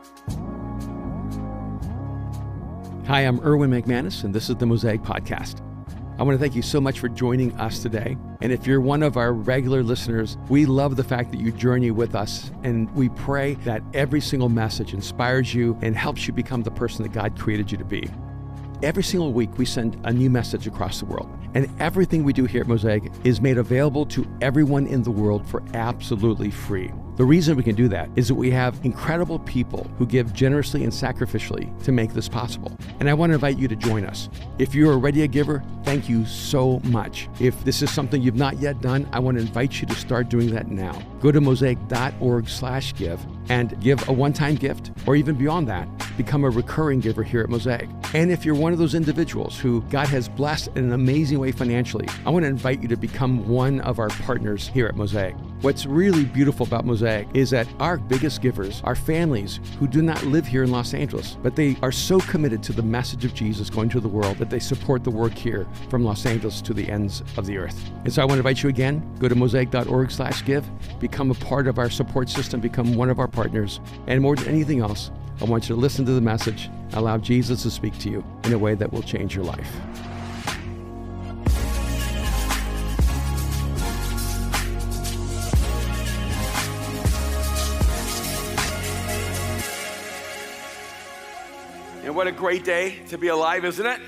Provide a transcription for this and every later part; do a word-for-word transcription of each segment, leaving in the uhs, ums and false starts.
Hi, I'm Erwin McManus, and this is the Mosaic Podcast. I want to thank you so much for joining us today. And if you're one of our regular listeners, we love the fact that you journey with us, and we pray that every single message inspires you and helps you become the person that God created you to be. Every single week, we send a new message across the world, and everything we do here at Mosaic is made available to everyone in the world for absolutely free. The reason we can do that is that we have incredible people who give generously and sacrificially to make this possible. And I want to invite you to join us. If you're already a giver, thank you so much. If this is something you've not yet done, I want to invite you to start doing that now. Go to mosaic.org slash give and give a one-time gift, or even beyond that, become a recurring giver here at Mosaic. And if you're one of those individuals who God has blessed in an amazing way financially, I want to invite you to become one of our partners here at Mosaic. What's really beautiful about Mosaic is that our biggest givers are families who do not live here in Los Angeles, but they are so committed to the message of Jesus going to the world that they support the work here from Los Angeles to the ends of the earth. And so I want to invite you again, go to mosaic.org slash give, become a part of our support system, become one of our partners. And more than anything else, I want you to listen to the message, allow Jesus to speak to you in a way that will change your life. And what a great day to be alive, isn't it?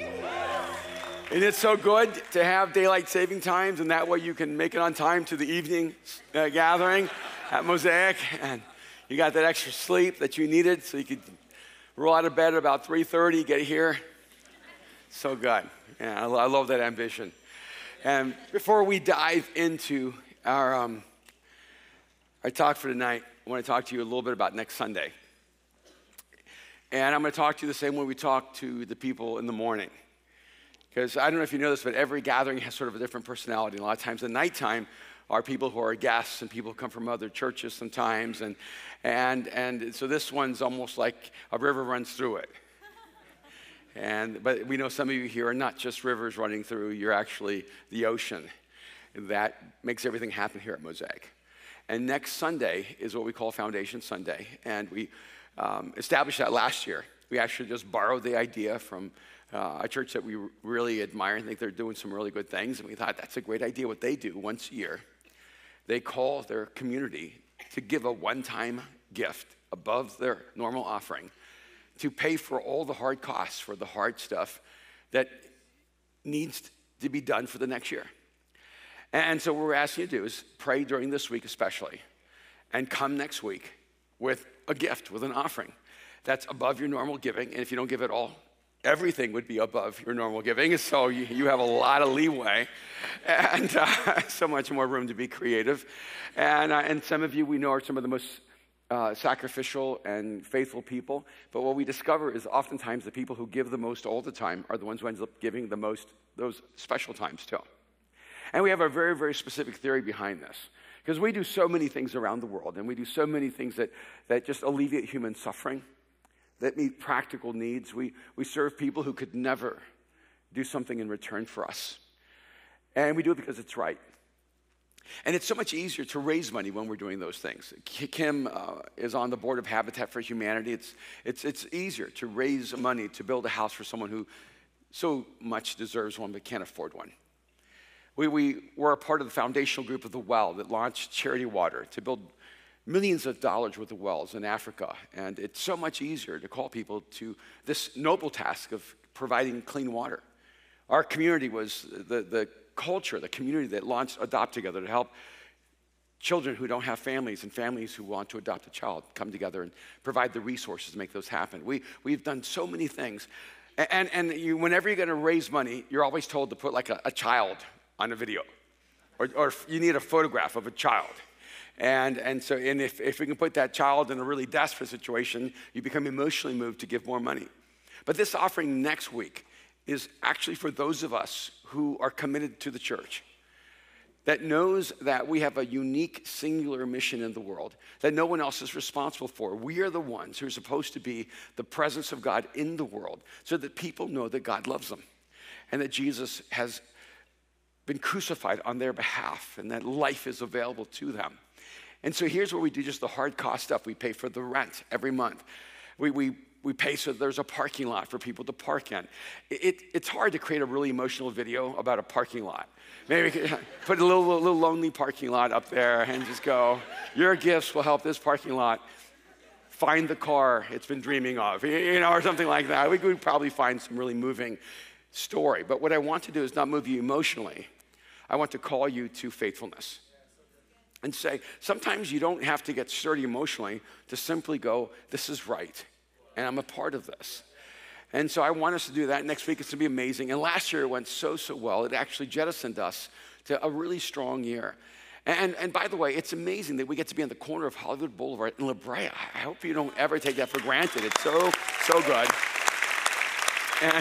And it's so good to have daylight saving times, and that way you can make it on time to the evening uh, gathering at Mosaic, and you got that extra sleep that you needed so you could roll out of bed at about three thirty, get here. So good. Yeah, I, lo- I love that ambition. And before we dive into our, um, our talk for tonight, I want to talk to you a little bit about next Sunday. And I'm going to talk to you the same way we talk to the people in the morning. Because I don't know if you know this, but every gathering has sort of a different personality. And a lot of times at nighttime are people who are guests and people who come from other churches sometimes. And, and, and so this one's almost like a river runs through it. And, but we know some of you here are not just rivers running through, you're actually the ocean that makes everything happen here at Mosaic. And next Sunday is what we call Foundation Sunday. And we Um, established that last year. We actually just borrowed the idea from uh, a church that we really admire and think they're doing some really good things. And we thought that's a great idea. What they do once a year, they call their community to give a one-time gift above their normal offering to pay for all the hard costs for the hard stuff that needs to be done for the next year. And so what we're asking you to do is pray during this week especially, and come next week with a gift, with an offering that's above your normal giving. And if you don't give it all, everything would be above your normal giving. So you, you have a lot of leeway and uh, so much more room to be creative. And, uh, and some of you we know are some of the most uh, sacrificial and faithful people. But what we discover is oftentimes the people who give the most all the time are the ones who end up giving the most those special times too. And we have a very, very specific theory behind this. Because we do so many things around the world, and we do so many things that, that just alleviate human suffering, that meet practical needs. We, we serve people who could never do something in return for us. And we do it because it's right. And it's so much easier to raise money when we're doing those things. Kim uh, is on the board of Habitat for Humanity. It's, it's, it's easier to raise money to build a house for someone who so much deserves one but can't afford one. We, we were a part of the foundational group of The Well that launched Charity Water to build millions of dollars worth of wells in Africa. And it's so much easier to call people to this noble task of providing clean water. Our community was the, the culture, the community that launched Adopt Together to help children who don't have families and families who want to adopt a child come together and provide the resources to make those happen. We, we've done so many things. And, and you, whenever you're going to raise money, you're always told to put like a, a child on a video, or, or you need a photograph of a child. And, and so and if, if we can put that child in a really desperate situation, you become emotionally moved to give more money. But this offering next week is actually for those of us who are committed to the church, that knows that we have a unique, singular mission in the world that no one else is responsible for. We are the ones who are supposed to be the presence of God in the world so that people know that God loves them and that Jesus has been crucified on their behalf and that life is available to them. And so here's what we do, just the hard cost stuff. We pay for the rent every month. We, we, we pay so there's a parking lot for people to park in. It, it, it's hard to create a really emotional video about a parking lot. Maybe we could put a little, little lonely parking lot up there and just go, your gifts will help this parking lot find the car it's been dreaming of, you know, or something like that. We could probably find some really moving story. But what I want to do is not move you emotionally. I want to call you to faithfulness and say, sometimes you don't have to get sturdy emotionally to simply go, this is right, and I'm a part of this. And so I want us to do that. Next week it's gonna be amazing. And last year it went so, so well. It actually jettisoned us to a really strong year. And, and by the way, it's amazing that we get to be on the corner of Hollywood Boulevard in La Brea. I hope you don't ever take that for granted. It's so, so good. And,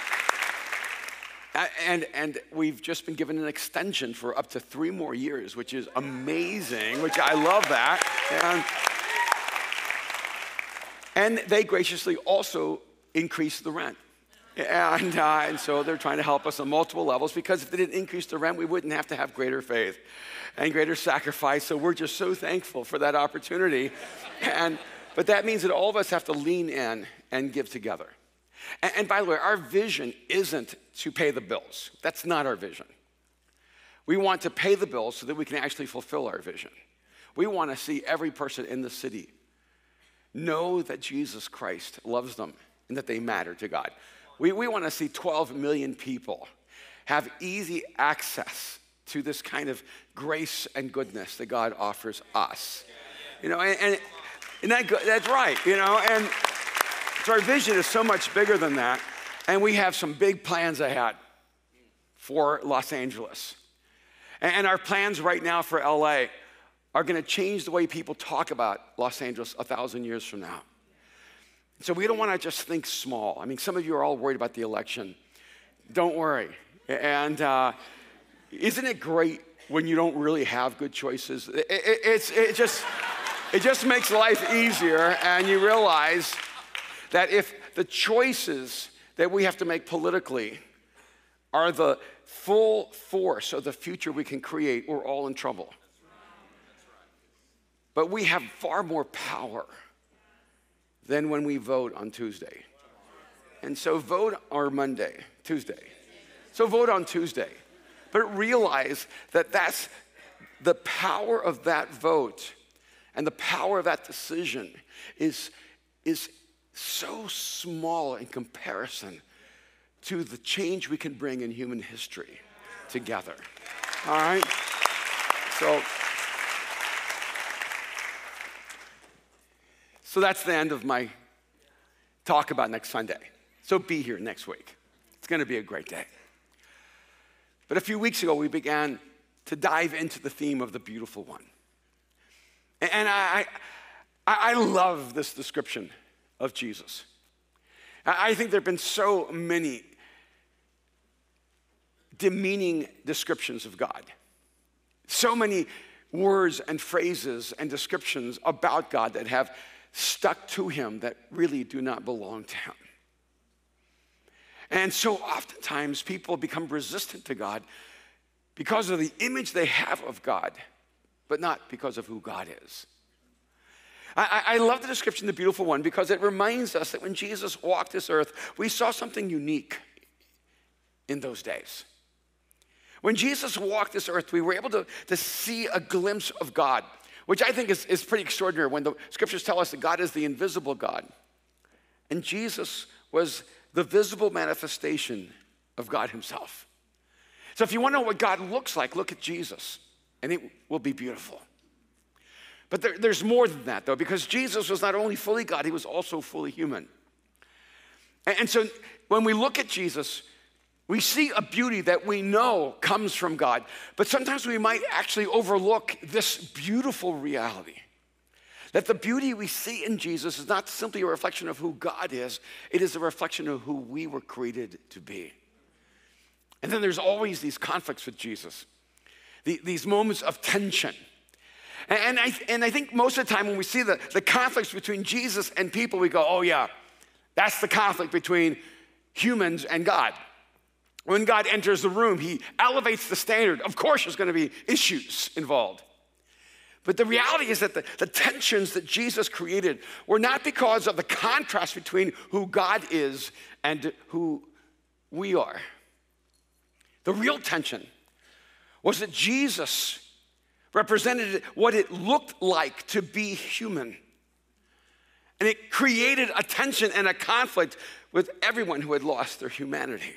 and, and we've just been given an extension for up to three more years, which is amazing, which I love that. And, and they graciously also increased the rent. And, uh, and so they're trying to help us on multiple levels, because if they didn't increase the rent, we wouldn't have to have greater faith and greater sacrifice. So we're just so thankful for that opportunity. And, but that means that all of us have to lean in and give together. And, and by the way, our vision isn't to pay the bills. That's not our vision. We want to pay the bills so that we can actually fulfill our vision. We want to see every person in the city know that Jesus Christ loves them and that they matter to God. We, we want to see twelve million people have easy access to this kind of grace and goodness that God offers us. You know, and, and, and that, that's right, you know, and so our vision is so much bigger than that, and we have some big plans ahead for Los Angeles. And, and our plans right now for L A are gonna change the way people talk about Los Angeles a thousand years from now. So we don't wanna just think small. I mean, some of you are all worried about the election. Don't worry. And uh, isn't it great when you don't really have good choices? It, it, it's, it, just, it just makes life easier, and you realize that if the choices that we have to make politically are the full force of the future we can create, we're all in trouble. But we have far more power than when we vote on Tuesday. And so vote or Monday, Tuesday. So vote on Tuesday. But realize that that's the power of that vote and the power of that decision is, is so small in comparison to the change we can bring in human history together. All right? So, so that's the end of my talk about next Sunday. So be here next week. It's going to be a great day. But a few weeks ago, we began to dive into the theme of the beautiful one. And I, I, I love this description of Jesus. I think there have been so many demeaning descriptions of God. So many words and phrases and descriptions about God that have stuck to him that really do not belong to him. And so oftentimes people become resistant to God because of the image they have of God, but not because of who God is. I, I love the description, the beautiful one, because it reminds us that when Jesus walked this earth, we saw something unique in those days. When Jesus walked this earth, we were able to, to see a glimpse of God, which I think is, is pretty extraordinary when the scriptures tell us that God is the invisible God. And Jesus was the visible manifestation of God himself. So if you want to know what God looks like, look at Jesus, and it will be beautiful. But there, there's more than that, though, because Jesus was not only fully God, he was also fully human. And, and so when we look at Jesus, we see a beauty that we know comes from God, but sometimes we might actually overlook this beautiful reality. That the beauty we see in Jesus is not simply a reflection of who God is, it is a reflection of who we were created to be. And then there's always these conflicts with Jesus, the, these moments of tension. And, and, I, and I think most of the time when we see the, the conflicts between Jesus and people, we go, oh yeah, that's the conflict between humans and God. When God enters the room, he elevates the standard. Of course there's gonna be issues involved. But the reality is that the, the tensions that Jesus created were not because of the contrast between who God is and who we are. The real tension was that Jesus represented what it looked like to be human. And it created a tension and a conflict with everyone who had lost their humanity.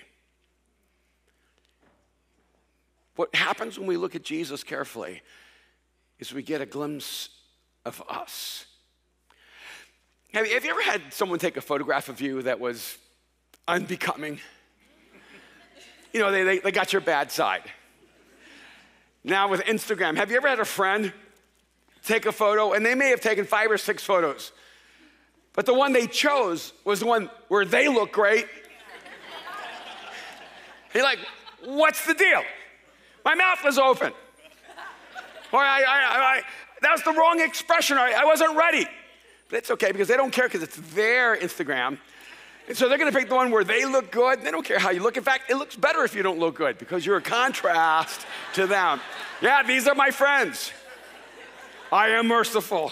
What happens when we look at Jesus carefully is we get a glimpse of us. Have you, have you ever had someone take a photograph of you that was unbecoming? You know, they, they, they got your bad side. Now with Instagram, have you ever had a friend take a photo, and they may have taken five or six photos, but the one they chose was the one where they look great. You're like, what's the deal? My mouth was open. Or I, I, I, that was the wrong expression. I, I wasn't ready. But it's okay because they don't care because it's their Instagram. And so they're going to pick the one where they look good. They don't care how you look. In fact, it looks better if you don't look good because you're a contrast to them. Yeah, these are my friends. I am merciful.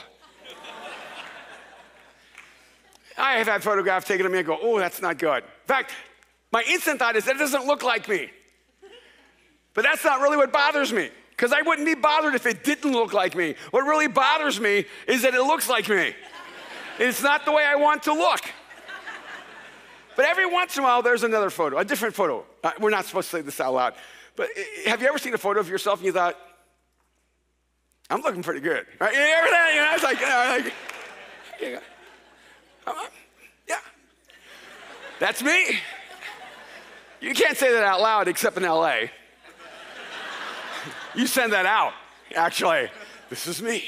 I have had photographs taken of me and go, oh, that's not good. In fact, my instant thought is that it doesn't look like me. But that's not really what bothers me, because I wouldn't be bothered if it didn't look like me. What really bothers me is that it looks like me. It's not the way I want to look. But every once in a while, there's another photo, a different photo. Uh, we're not supposed to say this out loud. But uh, have you ever seen a photo of yourself and you thought, I'm looking pretty good, right? You ever that? You know, it's like, you know, like yeah. Uh, yeah. That's me. You can't say that out loud except in L A. You send that out, actually. This is me.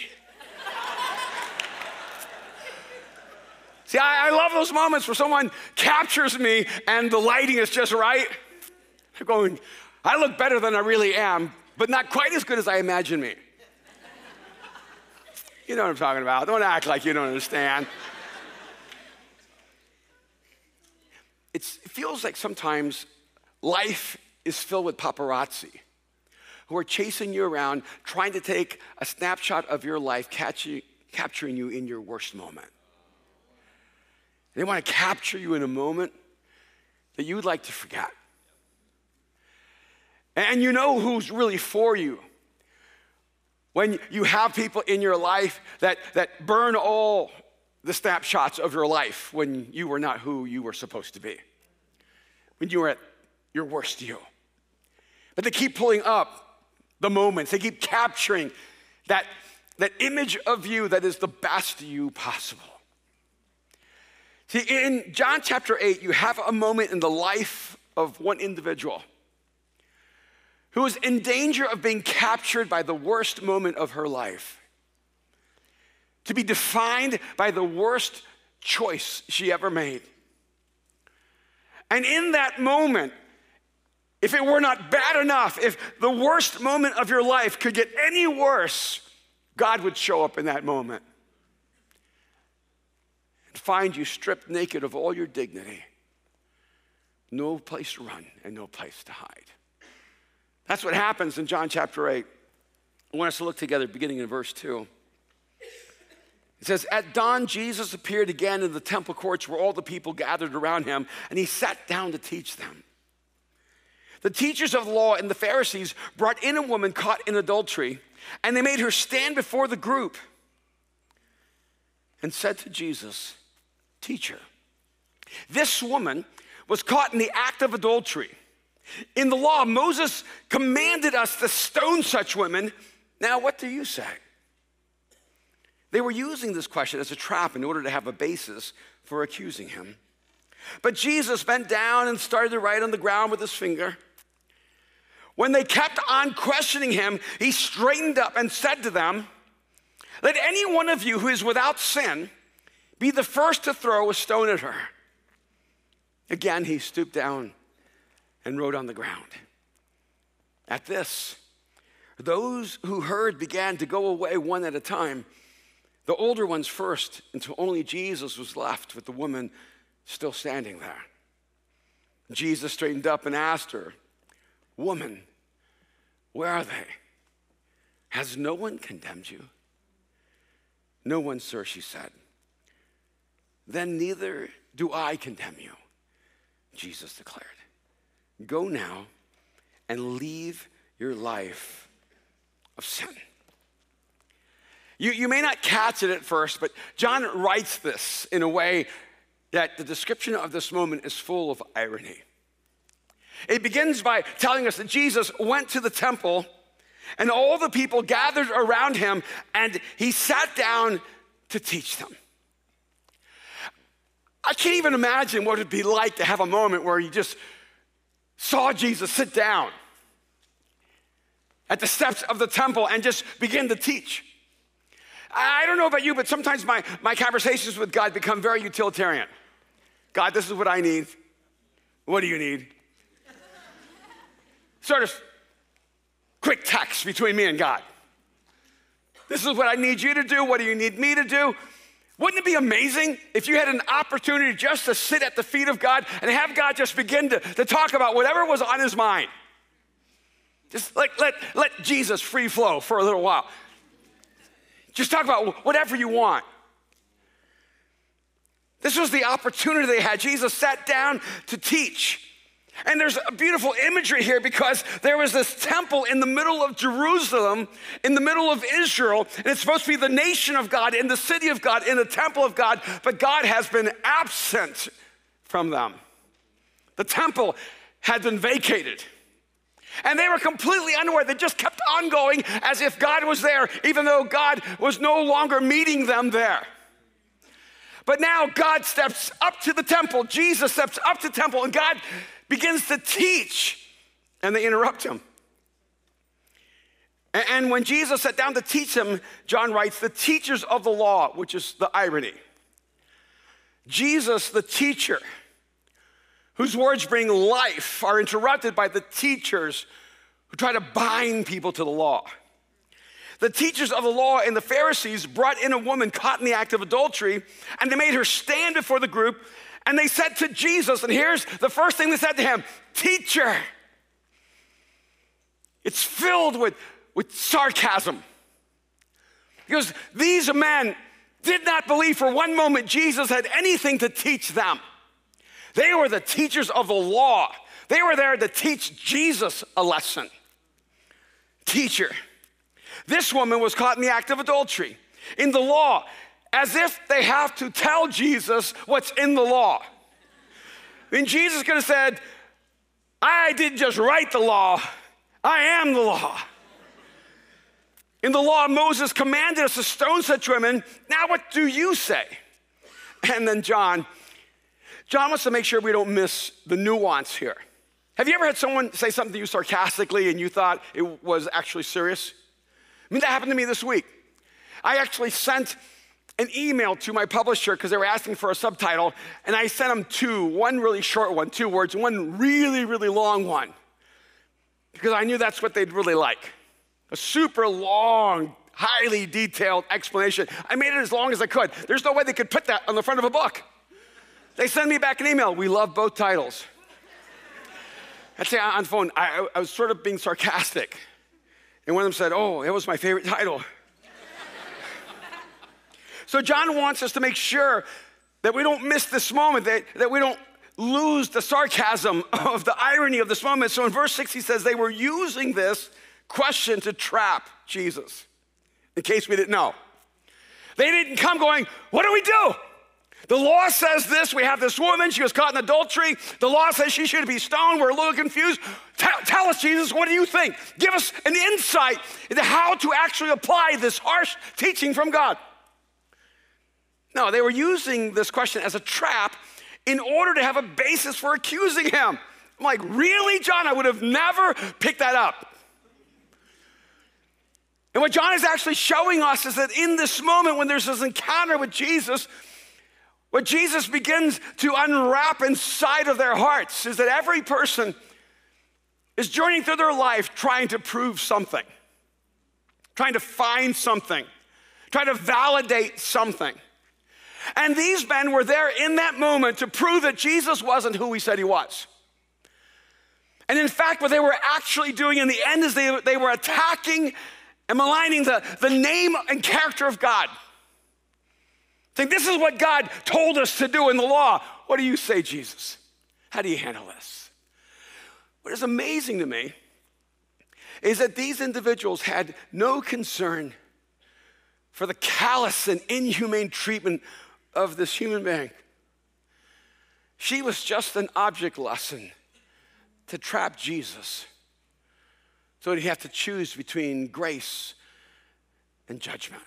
See, I, I love those moments where someone captures me and the lighting is just right. They're going, I look better than I really am, but not quite as good as I imagine me. You know what I'm talking about. Don't act like you don't understand. It's, it feels like sometimes life is filled with paparazzi who are chasing you around, trying to take a snapshot of your life, catching, capturing you in your worst moment. They want to capture you in a moment that you would like to forget. And you know who's really for you when you have people in your life that, that burn all the snapshots of your life when you were not who you were supposed to be, when you were at your worst you. But they keep pulling up the moments. They keep capturing that, that image of you that is the best you possible. See, in John chapter eight, you have a moment in the life of one individual who is in danger of being captured by the worst moment of her life, to be defined by the worst choice she ever made. And in that moment, if it were not bad enough, if the worst moment of your life could get any worse, God would show up in that moment and find you stripped naked of all your dignity, no place to run and no place to hide. That's what happens in John chapter eight. I want us to look together beginning in verse two. It says, at dawn, Jesus appeared again in the temple courts where all the people gathered around him, and he sat down to teach them. The teachers of the law and the Pharisees brought in a woman caught in adultery, and they made her stand before the group and said to Jesus, teacher, this woman was caught in the act of adultery. In the law, Moses commanded us to stone such women. Now, what do you say? They were using this question as a trap in order to have a basis for accusing him. But Jesus bent down and started to write on the ground with his finger. When they kept on questioning him, he straightened up and said to them, let any one of you who is without sin be the first to throw a stone at her. Again, he stooped down and wrote on the ground. At this, those who heard began to go away one at a time, the older ones first, until only Jesus was left with the woman still standing there. Jesus straightened up and asked her, woman, where are they? Has no one condemned you? "No one, sir," she said. "Then neither do I condemn you," Jesus declared. "Go now and leave your life of sin." You, you may not catch it at first, but John writes this in a way that the description of this moment is full of irony. It begins by telling us that Jesus went to the temple and all the people gathered around him and he sat down to teach them. I can't even imagine what it'd be like to have a moment where you just saw Jesus sit down at the steps of the temple and just begin to teach. I don't know about you, but sometimes my, my conversations with God become very utilitarian. God, this is what I need. What do you need? Sort of quick text between me and God. This is what I need you to do. What do you need me to do? Wouldn't it be amazing if you had an opportunity just to sit at the feet of God and have God just begin to, to talk about whatever was on his mind? Just like let, let Jesus free flow for a little while. Just talk about whatever you want. This was the opportunity they had. Jesus sat down to teach. And there's a beautiful imagery here because there was this temple in the middle of Jerusalem, in the middle of Israel, and it's supposed to be the nation of God, in the city of God, in the temple of God, but God has been absent from them. The temple had been vacated. And they were completely unaware. They just kept on going as if God was there, even though God was no longer meeting them there. But now God steps up to the temple. Jesus steps up to the temple, and God begins to teach, and they interrupt him. And when Jesus sat down to teach them, John writes, the teachers of the law, which is the irony. Jesus, the teacher, whose words bring life, are interrupted by the teachers who try to bind people to the law. The teachers of the law and the Pharisees brought in a woman caught in the act of adultery, and they made her stand before the group, and they said to Jesus, and here's the first thing they said to him, "Teacher." It's filled with, with sarcasm. Because these men did not believe for one moment Jesus had anything to teach them. They were the teachers of the law. They were there to teach Jesus a lesson. Teacher. This woman was caught in the act of adultery. In the law, as if they have to tell Jesus what's in the law. I mean, Jesus could have said, "I didn't just write the law, I am the law." In the law, Moses commanded us to stone such women. Now what do you say? And then John, John wants to make sure we don't miss the nuance here. Have you ever had someone say something to you sarcastically and you thought it was actually serious? I mean, that happened to me this week. I actually sent an email to my publisher because they were asking for a subtitle, and I sent them two, one really short one, two words, and one really, really long one, because I knew that's what they'd really like. A super long, highly detailed explanation. I made it as long as I could. There's no way they could put that on the front of a book. They send me back an email. "We love both titles." I'd say on the phone, I, I was sort of being sarcastic. And one of them said, "Oh, that was my favorite title." So John wants us to make sure that we don't miss this moment, that, that we don't lose the sarcasm of the irony of this moment. So in verse six, he says they were using this question to trap Jesus, in case we didn't know. They didn't come going, "What do we do? The law says this. We have this woman. She was caught in adultery. The law says she should be stoned. We're a little confused. Tell, tell us, Jesus, what do you think? Give us an insight into how to actually apply this harsh teaching from God." No, they were using this question as a trap in order to have a basis for accusing him. I'm like, really, John? I would have never picked that up. And what John is actually showing us is that in this moment when there's this encounter with Jesus, what Jesus begins to unwrap inside of their hearts is that every person is journeying through their life trying to prove something, trying to find something, trying to validate something. And these men were there in that moment to prove that Jesus wasn't who he said he was. And in fact, what they were actually doing in the end is they, they were attacking and maligning the, the name and character of God. Think this is what God told us to do in the law. What do you say, Jesus? How do you handle this? What is amazing to me is that these individuals had no concern for the callous and inhumane treatment of this human being. She was just an object lesson to trap Jesus, so that he'd have to choose between grace and judgment.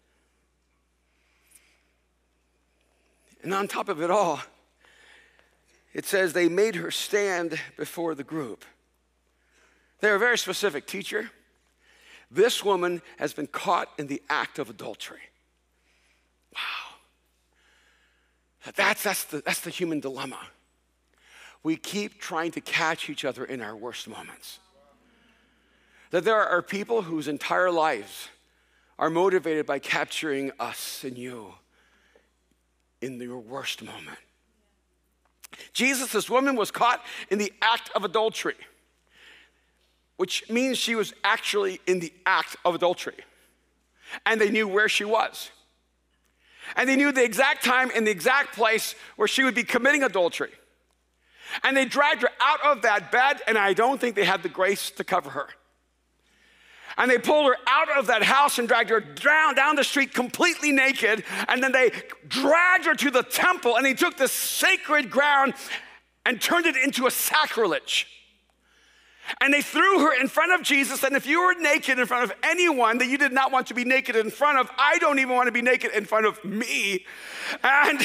And on top of it all, it says they made her stand before the group. They were very specific. Teacher, this woman has been caught in the act of adultery. Wow. That's, that's, the, that's the human dilemma. We keep trying to catch each other in our worst moments. That there are people whose entire lives are motivated by capturing us and you in your worst moment. Jesus, this woman was caught in the act of adultery, which means she was actually in the act of adultery. And they knew where she was. And they knew the exact time and the exact place where she would be committing adultery. And they dragged her out of that bed, and I don't think they had the grace to cover her. And they pulled her out of that house and dragged her down, down the street completely naked. And then they dragged her to the temple, and they took this sacred ground and turned it into a sacrilege. And they threw her in front of Jesus. And if you were naked in front of anyone that you did not want to be naked in front of, I don't even want to be naked in front of me. And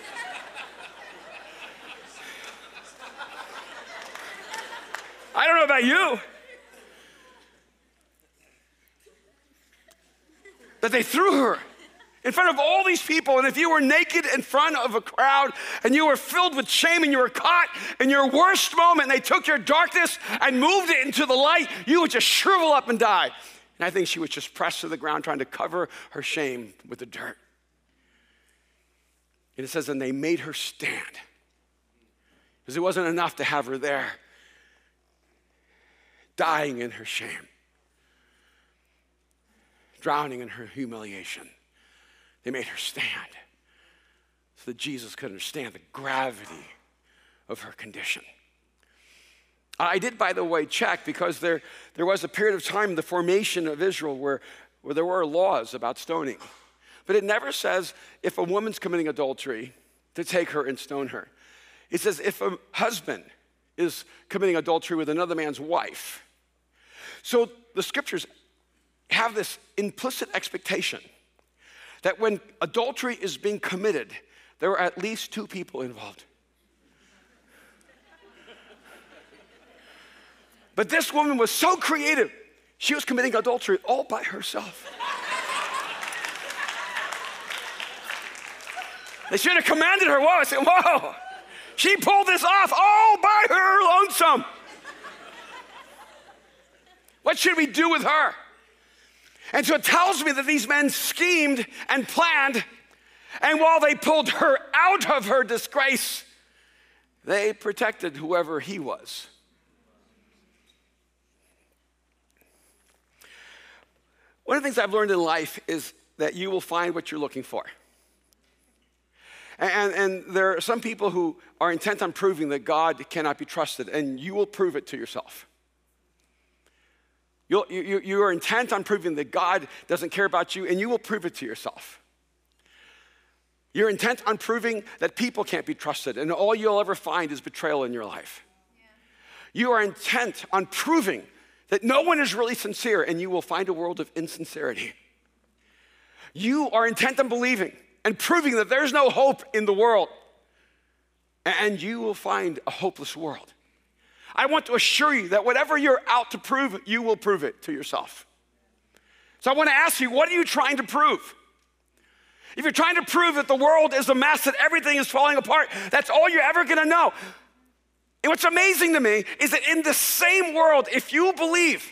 I don't know about you, that they threw her in front of all these people. And if you were naked in front of a crowd and you were filled with shame and you were caught in your worst moment, and they took your darkness and moved it into the light, you would just shrivel up and die. And I think she was just pressed to the ground trying to cover her shame with the dirt. And it says, and they made her stand. Because it wasn't enough to have her there, dying in her shame, drowning in her humiliation. They made her stand so that Jesus could understand the gravity of her condition. I did, by the way, check, because there, there was a period of time in the formation of Israel where, where there were laws about stoning. But it never says if a woman's committing adultery to take her and stone her. It says if a husband is committing adultery with another man's wife. So the scriptures have this implicit expectation that when adultery is being committed, there are at least two people involved. But this woman was so creative, she was committing adultery all by herself. They should have commanded her. Whoa, I said, whoa, she pulled this off all by her lonesome. What should we do with her? And so it tells me that these men schemed and planned, and while they pulled her out of her disgrace, they protected whoever he was. One of the things I've learned in life is that you will find what you're looking for. And, and there are some people who are intent on proving that God cannot be trusted, and you will prove it to yourself. You'll, you, you are intent on proving that God doesn't care about you, and you will prove it to yourself. You're intent on proving that people can't be trusted, and all you'll ever find is betrayal in your life. Yeah. You are intent on proving that no one is really sincere, and you will find a world of insincerity. You are intent on believing and proving that there's no hope in the world, and you will find a hopeless world. I want to assure you that whatever you're out to prove, you will prove it to yourself. So I want to ask you, what are you trying to prove? If you're trying to prove that the world is a mess, that everything is falling apart, that's all you're ever going to know. And what's amazing to me is that in the same world, if you believe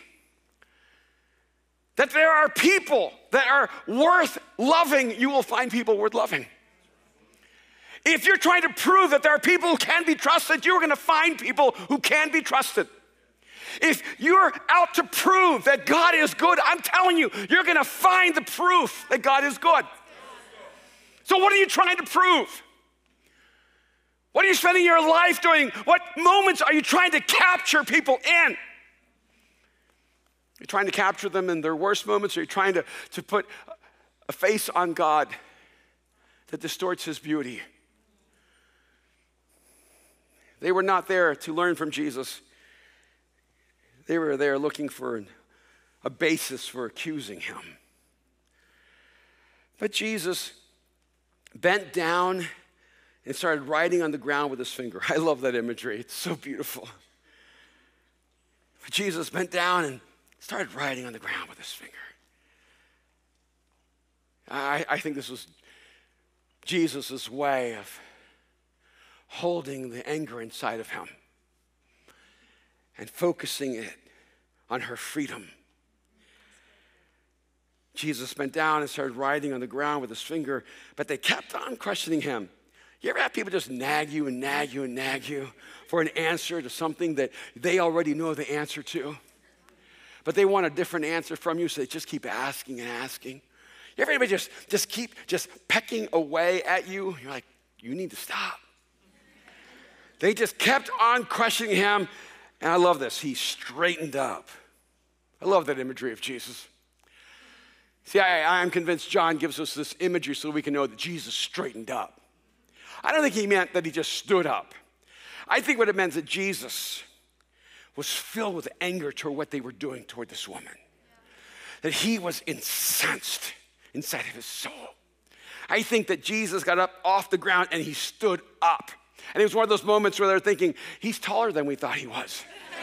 that there are people that are worth loving, you will find people worth loving. If you're trying to prove that there are people who can be trusted, you're going to find people who can be trusted. If you're out to prove that God is good, I'm telling you, you're going to find the proof that God is good. So what are you trying to prove? What are you spending your life doing? What moments are you trying to capture people in? You're trying to capture them in their worst moments, or you're trying to, to put a face on God that distorts his beauty. They were not there to learn from Jesus. They were there looking for a basis for accusing him. But Jesus bent down and started writing on the ground with his finger. I love that imagery. It's so beautiful. But Jesus bent down and started writing on the ground with his finger. I, I think this was Jesus' way of holding the anger inside of him and focusing it on her freedom. Jesus bent down and started writing on the ground with his finger, but they kept on questioning him. You ever have people just nag you and nag you and nag you for an answer to something that they already know the answer to? But they want a different answer from you, so they just keep asking and asking. You ever anybody just, just keep just pecking away at you? You're like, you need to stop. They just kept on questioning him, and I love this. He straightened up. I love that imagery of Jesus. See, I, I'm convinced John gives us this imagery so we can know that Jesus straightened up. I don't think he meant that he just stood up. I think what it meant is that Jesus was filled with anger toward what they were doing toward this woman. That he was incensed inside of his soul. I think that Jesus got up off the ground and he stood up. And it was one of those moments where they're thinking, he's taller than we thought he was.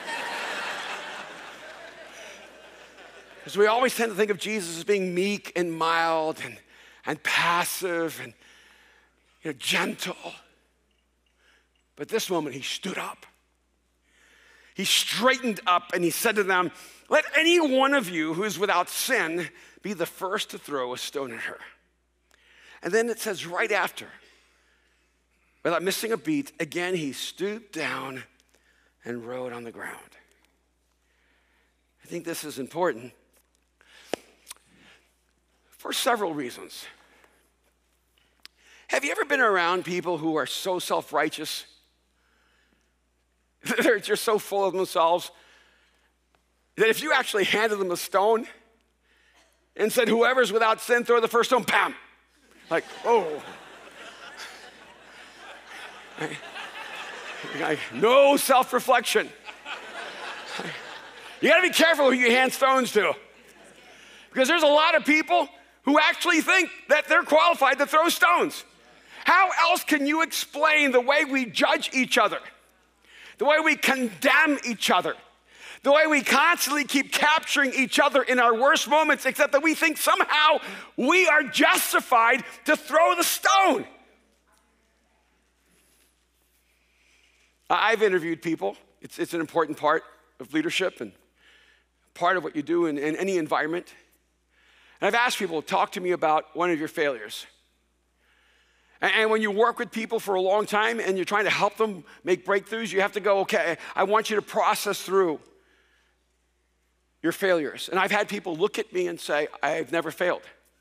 Because we always tend to think of Jesus as being meek and mild and, and passive and you know, gentle. But this moment, he stood up. He straightened up and he said to them, let any one of you who is without sin be the first to throw a stone at her. And then it says right after, without missing a beat, again he stooped down and wrote on the ground. I think this is important for several reasons. Have you ever been around people who are so self-righteous? They're just so full of themselves that if you actually handed them a stone and said, whoever's without sin, throw the first stone, bam. Like, oh. No self-reflection. You gotta be careful who you hand stones to. Because there's a lot of people who actually think that they're qualified to throw stones. How else can you explain the way we judge each other? The way we condemn each other, the way we constantly keep capturing each other in our worst moments, except that we think somehow we are justified to throw the stone. I've interviewed people. It's, it's an important part of leadership and part of what you do in, in any environment. And I've asked people, talk to me about one of your failures. And when you work with people for a long time and you're trying to help them make breakthroughs, you have to go, okay, I want you to process through your failures. And I've had people look at me and say, I've never failed.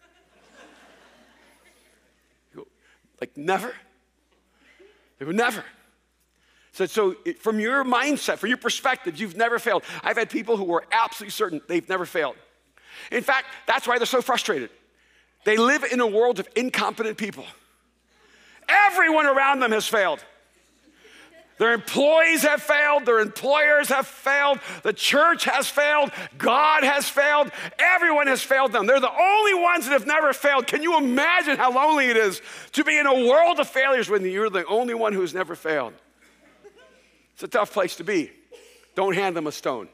Like, never? They would never. So, so from your mindset, from your perspective, you've never failed. I've had people who are absolutely certain they've never failed. In fact, that's why they're so frustrated. They live in a world of incompetent people. Everyone around them has failed. Their employees have failed. Their employers have failed. The church has failed. God has failed. Everyone has failed them. They're the only ones that have never failed. Can you imagine how lonely it is to be in a world of failures when you're the only one who's never failed? It's a tough place to be. Don't hand them a stone.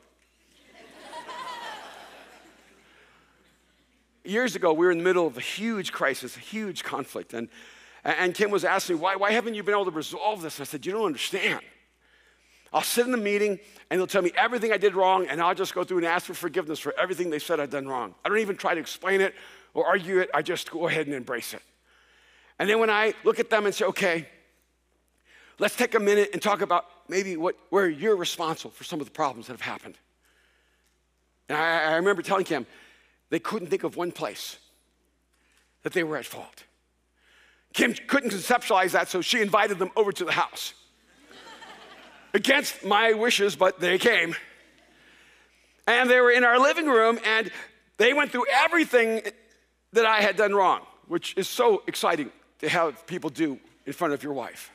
Years ago, we were in the middle of a huge crisis, a huge conflict, and And Kim was asking me, why, why haven't you been able to resolve this? And I said, you don't understand. I'll sit in the meeting and they'll tell me everything I did wrong, and I'll just go through and ask for forgiveness for everything they said I've done wrong. I don't even try to explain it or argue it. I just go ahead and embrace it. And then when I look at them and say, okay, let's take a minute and talk about maybe what, where you're responsible for some of the problems that have happened. And I, I remember telling Kim, they couldn't think of one place that they were at fault. Kim couldn't conceptualize that, so she invited them over to the house. Against my wishes, but they came. And they were in our living room, and they went through everything that I had done wrong, which is so exciting to have people do in front of your wife.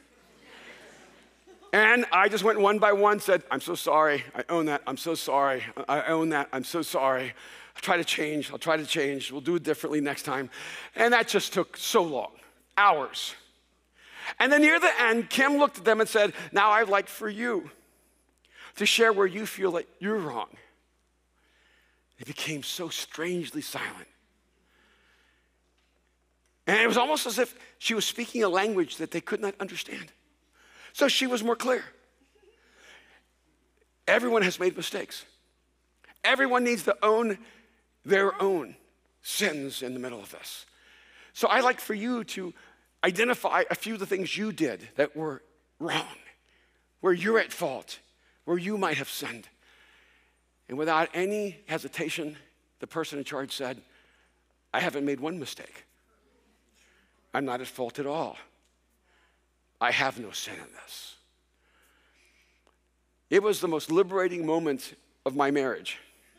And I just went one by one, said, I'm so sorry, I own that, I'm so sorry, I own that, I'm so sorry. I'll try to change, I'll try to change, we'll do it differently next time. And that just took so long, hours. And then near the end, Kim looked at them and said, now I'd like for you to share where you feel like you're wrong. It became so strangely silent. And it was almost as if she was speaking a language that they could not understand. So she was more clear. Everyone has made mistakes. Everyone needs to own their own sins in the middle of this. So I'd like for you to identify a few of the things you did that were wrong, where you're at fault, where you might have sinned. And without any hesitation, the person in charge said, I haven't made one mistake. I'm not at fault at all. I have no sin in this. It was the most liberating moment of my marriage.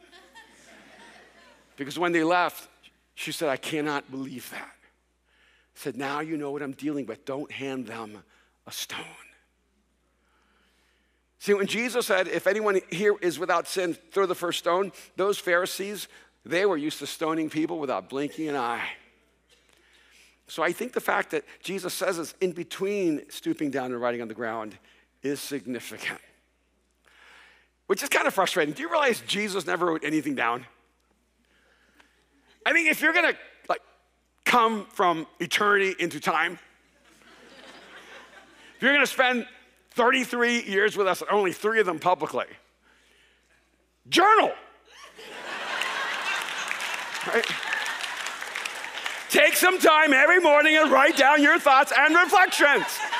Because when they left, she said, I cannot believe that. I said, now you know what I'm dealing with. Don't hand them a stone. See, when Jesus said, if anyone here is without sin, throw the first stone, those Pharisees, they were used to stoning people without blinking an eye. So I think the fact that Jesus says it's in between stooping down and writing on the ground is significant. Which is kind of frustrating. Do you realize Jesus never wrote anything down? I mean, if you're gonna like come from eternity into time, if you're gonna spend thirty-three years with us, only three of them publicly, journal. Right? Take some time every morning and write down your thoughts and reflections.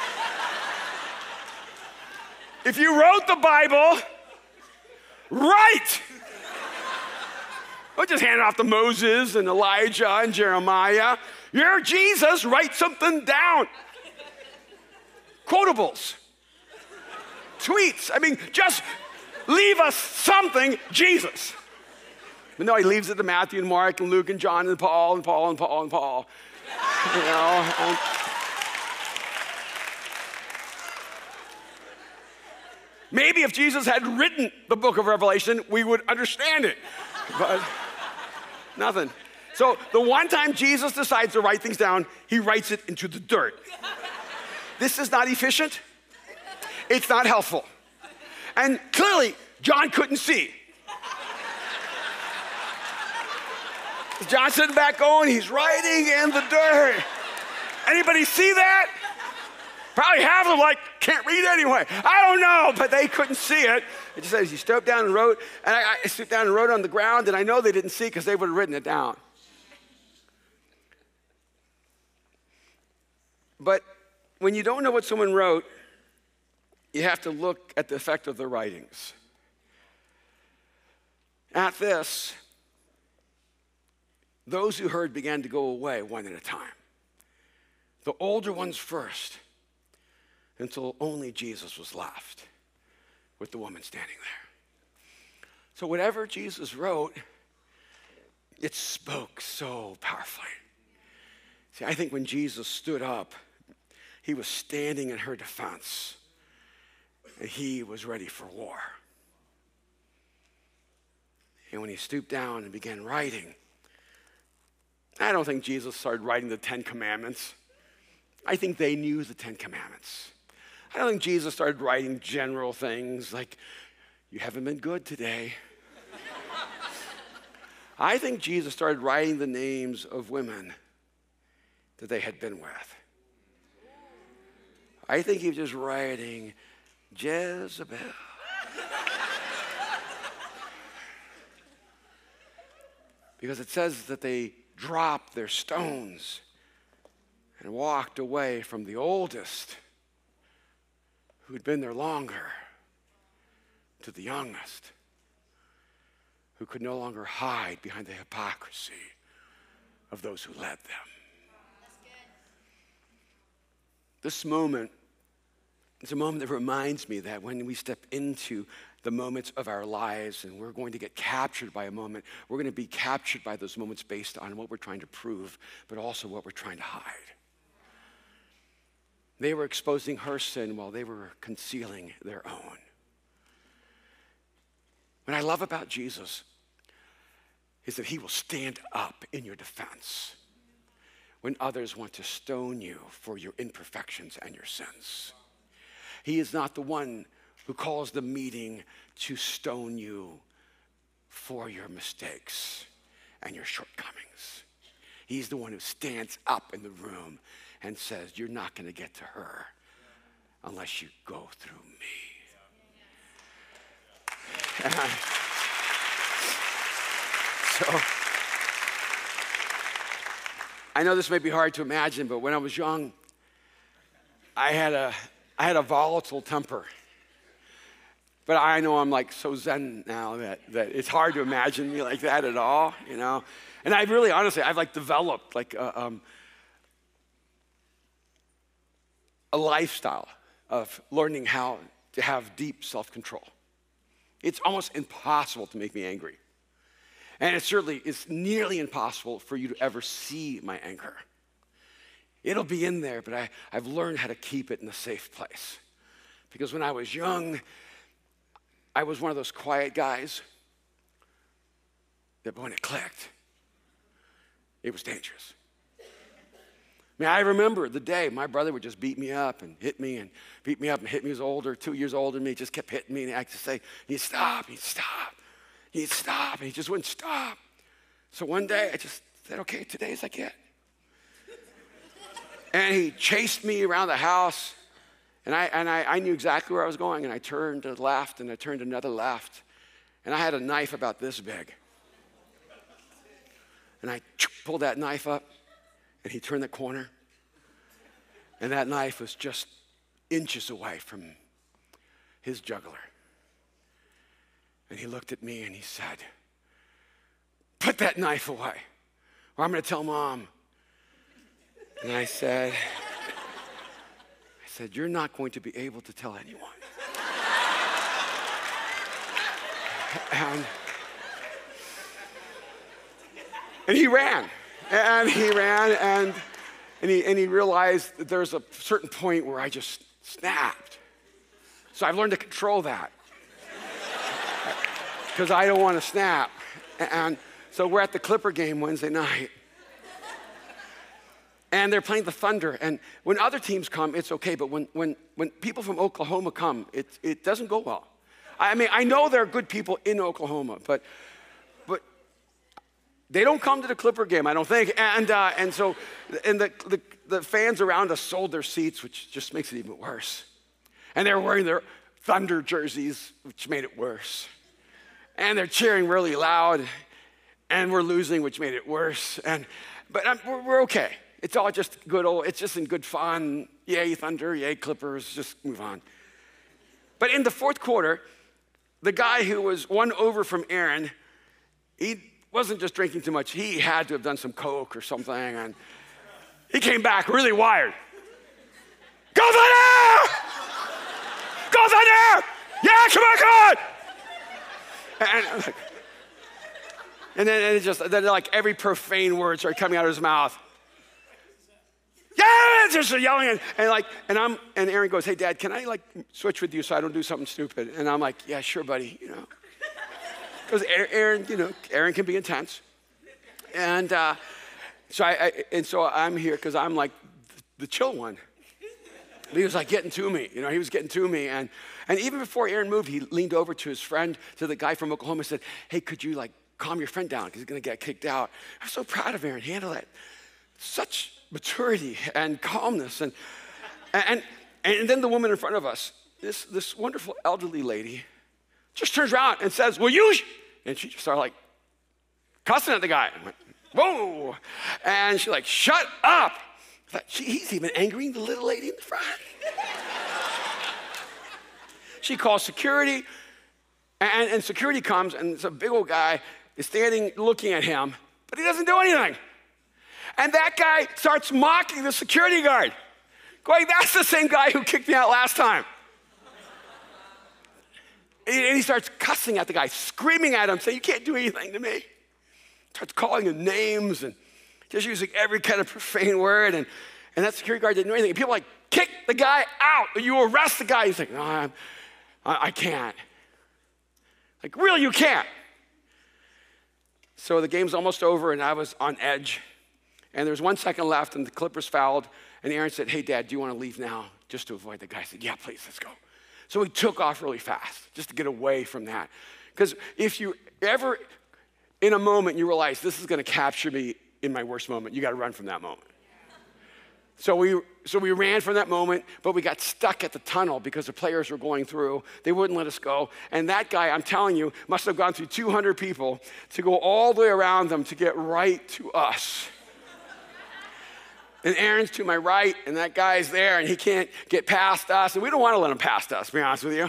If you wrote the Bible, write. Don't just hand it off to Moses and Elijah and Jeremiah. You're Jesus, write something down. Quotables, tweets. I mean, just leave us something, Jesus. But no, he leaves it to Matthew and Mark and Luke and John and Paul and Paul and Paul and Paul. You know. And maybe if Jesus had written the book of Revelation, we would understand it. But nothing. So the one time Jesus decides to write things down, he writes it into the dirt. This is not efficient. It's not helpful. And clearly, John couldn't see. John's sitting back going, he's writing in the dirt. Anybody see that? Probably half of them like, can't read anyway. I don't know, but they couldn't see it. It just says he stooped down and wrote, and I, I stooped down and wrote on the ground, and I know they didn't see because they would have written it down. But when you don't know what someone wrote, you have to look at the effect of the writings. At this, those who heard began to go away one at a time. The older ones first, until only Jesus was left with the woman standing there. So whatever Jesus wrote, it spoke so powerfully. See, I think when Jesus stood up, he was standing in her defense, and he was ready for war. And when he stooped down and began writing, I don't think Jesus started writing the Ten Commandments. I think they knew the Ten Commandments. I don't think Jesus started writing general things like, you haven't been good today. I think Jesus started writing the names of women that they had been with. I think he was just writing Jezebel. Because it says that they dropped their stones and walked away from the oldest who'd been there longer to the youngest who could no longer hide behind the hypocrisy of those who led them. This moment is a moment that reminds me that when we step into the moments of our lives and we're going to get captured by a moment, we're going to be captured by those moments based on what we're trying to prove, but also what we're trying to hide. They were exposing her sin while they were concealing their own. What I love about Jesus is that he will stand up in your defense when others want to stone you for your imperfections and your sins. He is not the one who calls the meeting to stone you for your mistakes and your shortcomings. He's the one who stands up in the room and says, you're not going to get to her unless you go through me. And so, I know this may be hard to imagine, but when I was young, I had a, I had a volatile temper. But I know I'm like so zen now that, that it's hard to imagine me like that at all, you know? And I really, honestly, I've like developed like a, um, a lifestyle of learning how to have deep self-control. It's almost impossible to make me angry. And it certainly is nearly impossible for you to ever see my anger. It'll be in there, but I, I've learned how to keep it in a safe place. Because when I was young, I was one of those quiet guys that when it clicked, it was dangerous. I mean, I remember the day my brother would just beat me up and hit me and beat me up and hit me. He was older, two years older than me, just kept hitting me. And I had to say, he'd stop, he'd stop, he'd stop. And he just wouldn't stop. So one day I just said, okay, today's like it. And he chased me around the house. And I and I, I knew exactly where I was going. And I turned to the left and I turned another left. And I had a knife about this big. And I pulled that knife up. And he turned the corner, and that knife was just inches away from his jugular. And he looked at me and he said, put that knife away, or I'm going to tell Mom. And I said, I said, you're not going to be able to tell anyone. and, and he ran. And he ran, and, and, he, and he realized that there's a certain point where I just snapped. So I've learned to control that because I don't want to snap. And so we're at the Clipper game Wednesday night, and they're playing the Thunder. And when other teams come, it's okay, but when, when, when people from Oklahoma come, it, it doesn't go well. I mean, I know there are good people in Oklahoma, but they don't come to the Clipper game, I don't think. And uh, and so and the, the, the fans around us sold their seats, which just makes it even worse. And they were wearing their Thunder jerseys, which made it worse. And they're cheering really loud, and we're losing, which made it worse. And But um, we're, we're okay. It's all just good old, it's just in good fun. Yay, Thunder, yay, Clippers, just move on. But in the fourth quarter, the guy who was one over from Aaron, he wasn't just drinking too much. He had to have done some coke or something, and he came back really wired. Go Thunder! Go Thunder! Yeah, come on, come on! And, and then and it just, then like every profane word started coming out of his mouth. Yeah, just yelling, and, and like, and I'm, and Aaron goes, hey, Dad, can I like switch with you so I don't do something stupid? And I'm like, yeah, sure, buddy, you know. Because Aaron, you know, Aaron can be intense. And uh, so I, I, and so I'm here because I'm like the chill one. He was like getting to me, you know, he was getting to me. And, and even before Aaron moved, he leaned over to his friend, to the guy from Oklahoma, and said, hey, could you like calm your friend down because he's going to get kicked out. I'm so proud of Aaron. He handled that. Such maturity and calmness. And, and, and then the woman in front of us, this, this wonderful elderly lady, just turns around and says, well, you, sh-. and she just started like cussing at the guy. I went, whoa. And she's like, shut up. I thought, he's even angering the little lady in the front. She calls security, and, and security comes, and it's a big old guy is standing looking at him, but he doesn't do anything. And that guy starts mocking the security guard. going, that's the same guy who kicked me out last time. And he starts cussing at the guy, screaming at him, saying, you can't do anything to me. Starts calling him names and just using every kind of profane word. And, and that security guard didn't do anything. And people are like, kick the guy out, or you arrest the guy. He's like, no, I'm, I, I can't. Like, really, you can't? So the game's almost over, and I was on edge. And there was one second left, and the Clippers fouled. And Aaron said, hey, Dad, do you want to leave now just to avoid the guy? I said, yeah, please, let's go. So we took off really fast just to get away from that. Because if you ever, in a moment, you realize this is going to capture me in my worst moment, you got to run from that moment. So we, so we ran from that moment, but we got stuck at the tunnel because the players were going through. They wouldn't let us go. And that guy, I'm telling you, must have gone through two hundred people to go all the way around them to get right to us. And Aaron's to my right, and that guy's there, and he can't get past us. And we don't want to let him past us, to be honest with you.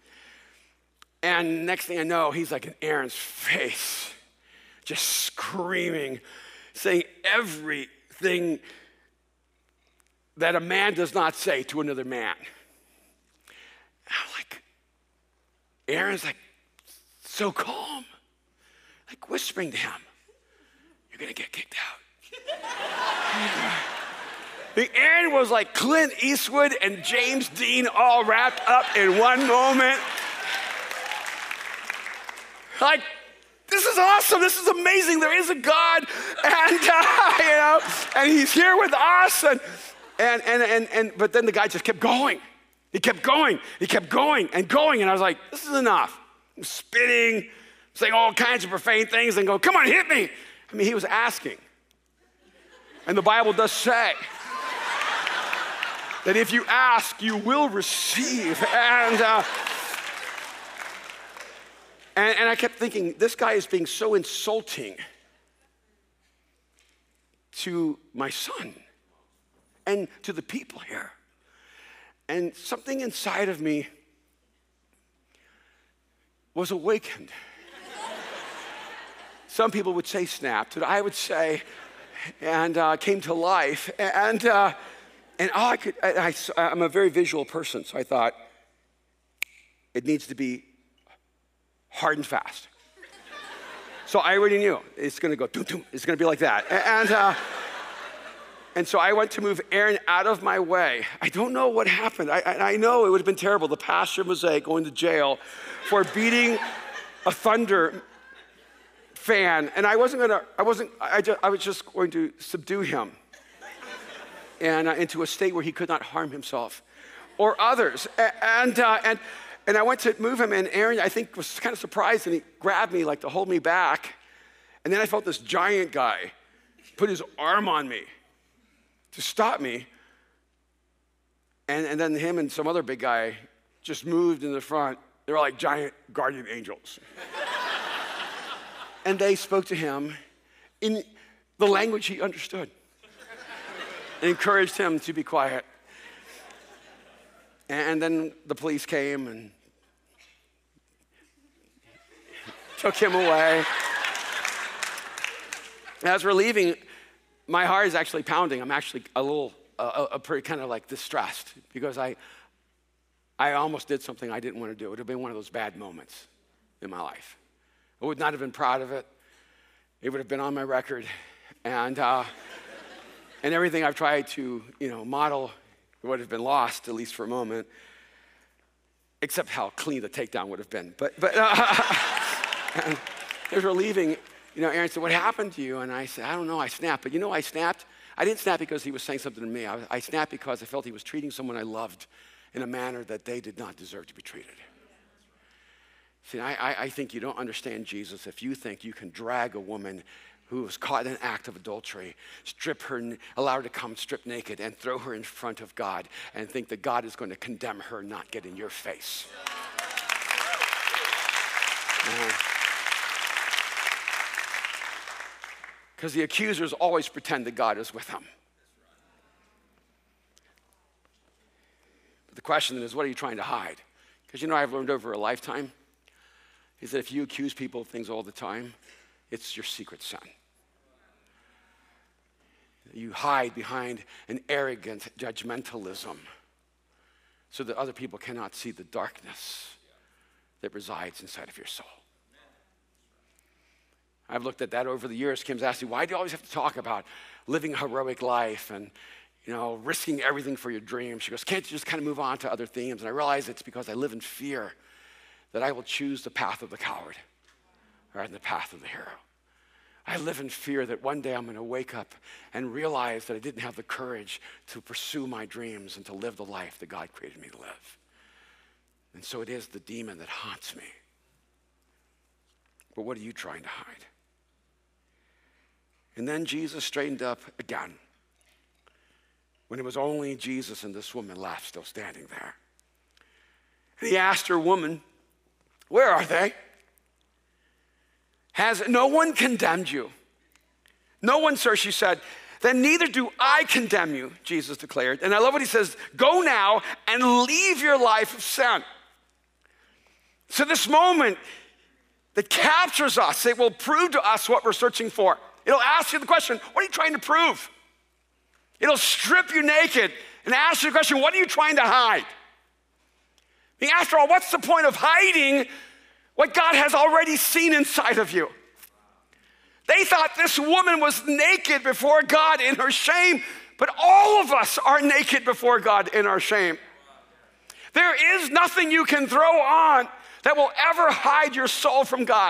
And next thing I know, he's like in Aaron's face, just screaming, saying everything that a man does not say to another man. And I'm like, Aaron's like so calm, like whispering to him, you're gonna get kicked out. Aaron was like Clint Eastwood and James Dean all wrapped up in one moment. Like, this is awesome, this is amazing, there is a God, and uh, you know, and he's here with us, and, and, and, and, and, but then the guy just kept going. He kept going, he kept going and going, and I was like, this is enough. I'm spitting, saying all kinds of profane things, and go, come on, hit me. I mean, he was asking. And the Bible does say that if you ask, you will receive. And, uh, and, and I kept thinking, this guy is being so insulting to my son and to the people here. And something inside of me was awakened. Some people would say snapped, but I would say, and uh, came to life. And, uh, and all I could, I, I, I'm a very visual person, so I thought, it needs to be hard and fast. So I already knew, it's gonna go, doom, doom, it's gonna be like that. And, uh, and so I went to move Aaron out of my way. I don't know what happened. I, I, I know it would have been terrible, the pastor of Mosaic going to jail for beating a Thunder fan, and I wasn't gonna, I wasn't, I, just, I was just going to subdue him and uh, into a state where he could not harm himself or others. And, uh, and, and I went to move him, and Aaron, I think, was kind of surprised, and he grabbed me like to hold me back. And then I felt this giant guy put his arm on me to stop me. And, and then him and some other big guy just moved in the front. They were like giant guardian angels. And they spoke to him in the language he understood and encouraged him to be quiet. And then the police came and took him away. As we're leaving, my heart is actually pounding. I'm actually a little, uh, a pretty kind of like distressed because I, I almost did something I didn't want to do. It would have been one of those bad moments in my life. I would not have been proud of it. It would have been on my record. And, uh, and everything I've tried to, you know, model would have been lost, at least for a moment, except how clean the takedown would have been. But, but uh, and as we're leaving, you know, Aaron said, what happened to you? And I said, I don't know, I snapped. But you know, I snapped. I didn't snap because he was saying something to me. I, I snapped because I felt he was treating someone I loved in a manner that they did not deserve to be treated. See, I, I think you don't understand Jesus if you think you can drag a woman who was caught in an act of adultery, strip her, allow her to come strip naked, and throw her in front of God, and think that God is going to condemn her, not get in your face. Because the accusers always pretend that God is with them. But the question then is, what are you trying to hide? Because you know, I've learned over a lifetime is that if you accuse people of things all the time, it's your secret sin. You hide behind an arrogant judgmentalism so that other people cannot see the darkness that resides inside of your soul. I've looked at that over the years. Kim's asked me, why do you always have to talk about living a heroic life and, you know, risking everything for your dreams? She goes, can't you just kind of move on to other themes? And I realize it's because I live in fear that I will choose the path of the coward rather than the path of the hero. I live in fear that one day I'm going to wake up and realize that I didn't have the courage to pursue my dreams and to live the life that God created me to live. And so it is the demon that haunts me. But what are you trying to hide? And then Jesus straightened up again when it was only Jesus and this woman left still standing there. And he asked her, woman, where are they? Has no one condemned you? No one, sir, she said. Then neither do I condemn you, Jesus declared. And I love what he says, go now and leave your life of sin. So this moment that captures us, it will prove to us what we're searching for. It'll ask you the question, what are you trying to prove? It'll strip you naked and ask you the question, what are you trying to hide? I mean, after all, what's the point of hiding what God has already seen inside of you? They thought this woman was naked before God in her shame, but all of us are naked before God in our shame. There is nothing you can throw on that will ever hide your soul from God.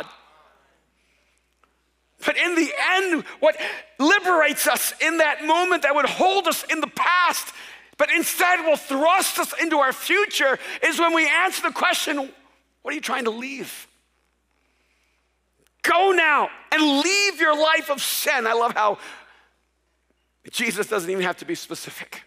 But in the end, what liberates us in that moment that would hold us in the past, but instead will thrust us into our future, is when we answer the question, what are you trying to leave? Go now and leave your life of sin. I love how Jesus doesn't even have to be specific.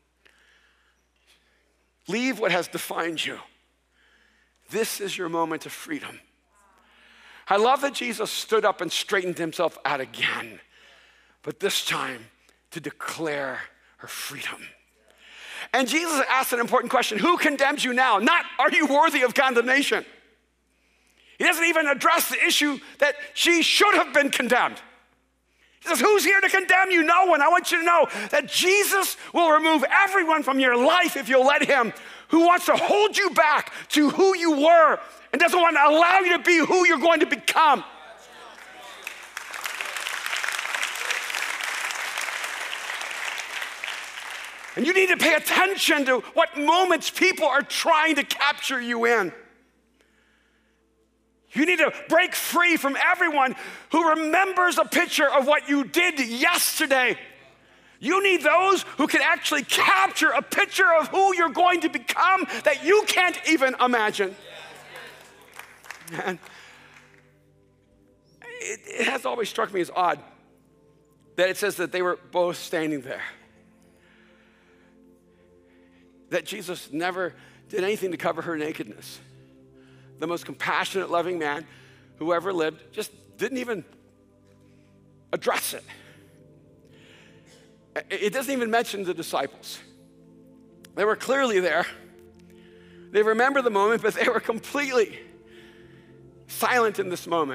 Leave what has defined you. This is your moment of freedom. I love that Jesus stood up and straightened himself out again, but this time to declare her freedom. And Jesus asked an important question, who condemns you now? Not, are you worthy of condemnation? He doesn't even address the issue that she should have been condemned. He says, who's here to condemn you? No one. I want you to know that Jesus will remove everyone from your life if you'll let him, who wants to hold you back to who you were and doesn't want to allow you to be who you're going to become. And you need to pay attention to what moments people are trying to capture you in. You need to break free from everyone who remembers a picture of what you did yesterday. You need those who can actually capture a picture of who you're going to become that you can't even imagine. And it, it has always struck me as odd that it says that they were both standing there. That Jesus never did anything to cover her nakedness. The most compassionate, loving man who ever lived just didn't even address it. It doesn't even mention the disciples. They were clearly there. They remember the moment, but they were completely silent in this moment.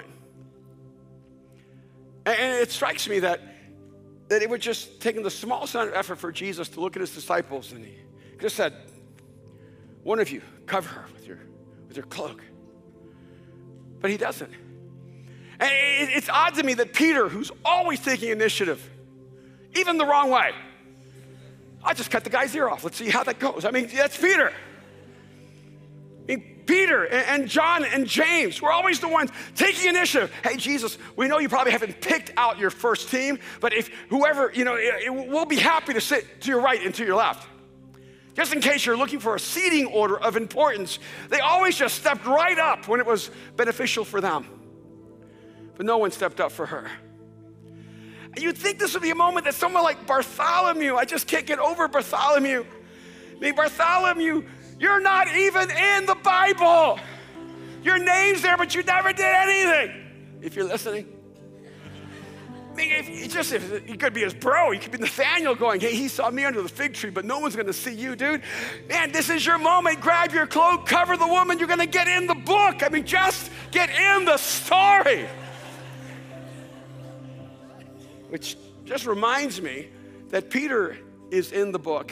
And it strikes me that, that it would just take the smallest amount of effort for Jesus to look at his disciples, and he could have said, one of you, cover her with your, with your cloak. But he doesn't. And it's odd to me that Peter, who's always taking initiative, even the wrong way, I'll just cut the guy's ear off. Let's see how that goes. I mean, that's Peter. I mean, Peter and John and James were always the ones taking initiative. Hey, Jesus, we know you probably haven't picked out your first team, but if whoever, you know, it, it, we'll be happy to sit to your right and to your left. Just in case you're looking for a seating order of importance, they always just stepped right up when it was beneficial for them. But no one stepped up for her. And you'd think this would be a moment that someone like Bartholomew, I just can't get over Bartholomew. I mean, Bartholomew, you're not even in the Bible. Your name's there, but you never did anything. If you're listening. I mean, if you just, if you could be his bro, you could be Nathaniel going, hey, he saw me under the fig tree, but no one's gonna see you, dude. Man, this is your moment. Grab your cloak, cover the woman. You're gonna get in the book. I mean, just get in the story. Which just reminds me that Peter is in the book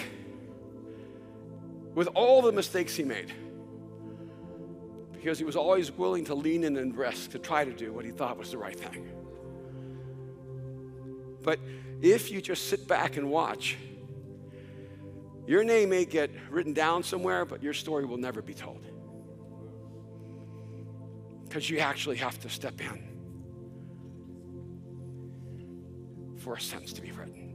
with all the mistakes he made, because he was always willing to lean in and risk to try to do what he thought was the right thing. But if you just sit back and watch, your name may get written down somewhere, but your story will never be told. Because you actually have to step in for a sentence to be written.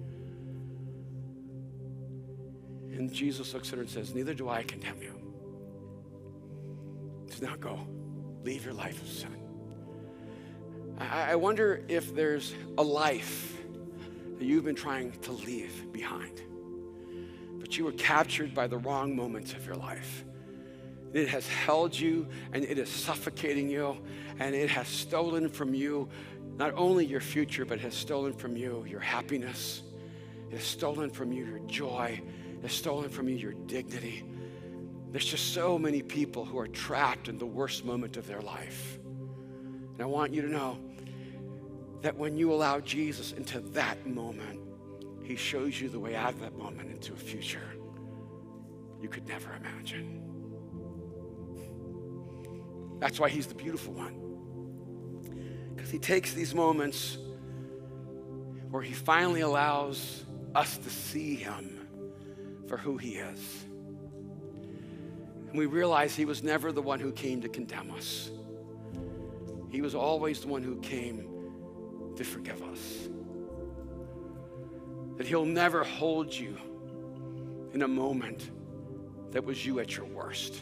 And Jesus looks at her and says, neither do I condemn you. So now go, leave your life of sin. I, I wonder if there's a life that you've been trying to leave behind, but you were captured by the wrong moments of your life. It has held you, and it is suffocating you, and it has stolen from you not only your future, but has stolen from you your happiness. It has stolen from you your joy. It has stolen from you your dignity. There's just so many people who are trapped in the worst moment of their life. And I want you to know that when you allow Jesus into that moment, he shows you the way out of that moment into a future you could never imagine. That's why he's the beautiful one. Because he takes these moments where he finally allows us to see him for who he is. And we realize he was never the one who came to condemn us. He was always the one who came to forgive us. That he'll never hold you in a moment that was you at your worst.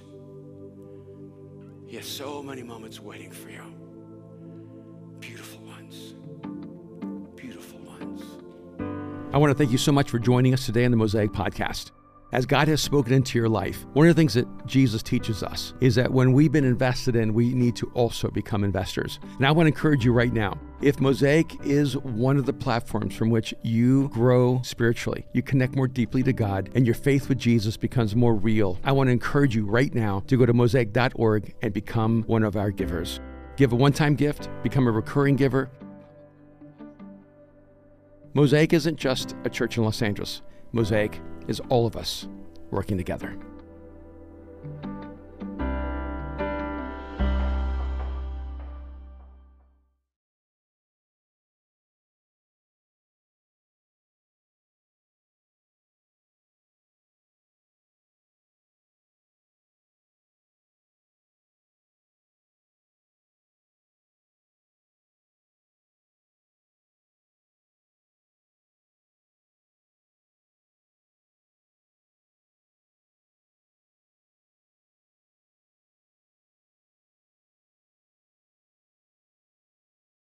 He has so many moments waiting for you. Beautiful ones. Beautiful ones. I want to thank you so much for joining us today on the Mosaic Podcast. As God has spoken into your life, one of the things that Jesus teaches us is that when we've been invested in, we need to also become investors. And I want to encourage you right now, if Mosaic is one of the platforms from which you grow spiritually, you connect more deeply to God, and your faith with Jesus becomes more real, I want to encourage you right now to go to mosaic dot org and become one of our givers. Give a one-time gift, become a recurring giver. Mosaic isn't just a church in Los Angeles. Mosaic is all of us working together.